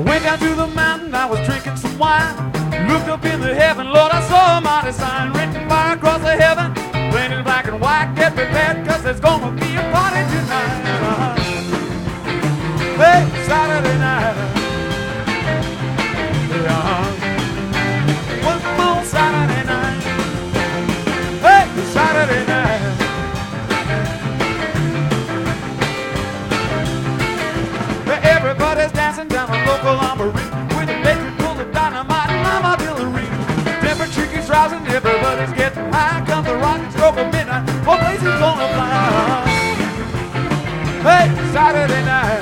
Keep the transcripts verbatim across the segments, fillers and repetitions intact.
went down to the mountain, I was drinking some wine. Looked up in the heaven, Lord, I saw a mighty sign written fire across the heaven, plain in black and white. Get prepared, cause there's gonna be a party tonight. Uh-huh. Hey, Saturday night. Yeah. One more Saturday night. Hey, Saturday night. Everybody's dancing down a local armory with a bakery full of dynamite and lime artillery. Temperature keeps rising, everybody's getting high. Comes the rocket stroke of midnight, what place is gonna fly? Hey, Saturday night.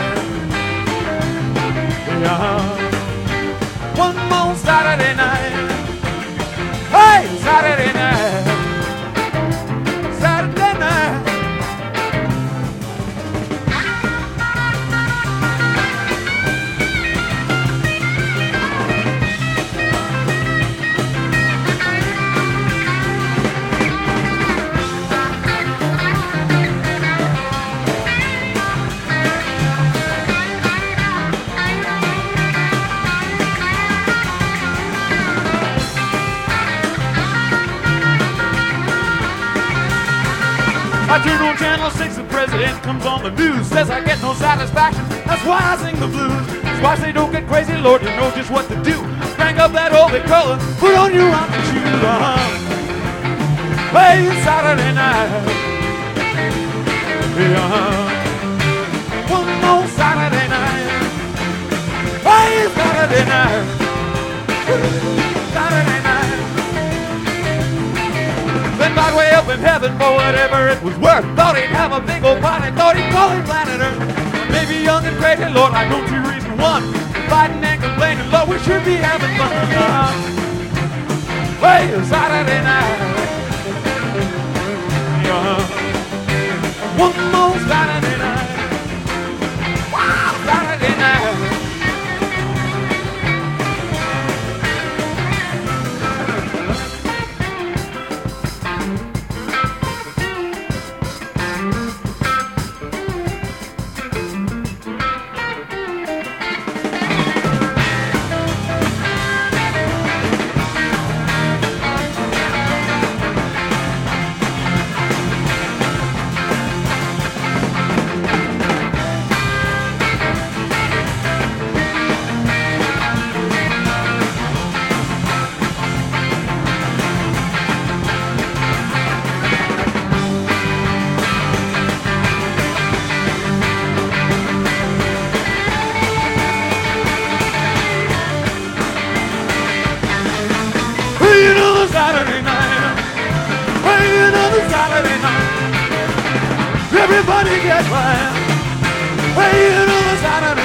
Yeah. One more Saturday night. Hey, Saturday night. Saturday night. I turn on channel six, the president comes on the news, says I get no satisfaction, that's why I sing the blues. That's why I say don't get crazy, Lord, you know just what to do. Crank up that holy color, put on your rocking shoes. Uh-huh. Hey, Saturday night. Yeah. One more Saturday night. Hey, Saturday night. Saturday night. Then God way up in heaven for whatever it was worth. Thought he'd have a big old party, thought he'd call it planet Earth. Maybe young and crazy, Lord, I don't see reason one. Fighting and complaining, Lord, we should be having fun. Hey, Saturday night. Yeah. One more Saturday night. Wow, Saturday night. Saturday night. Hey, another Saturday night. Everybody get wild. Hey, another Saturday night.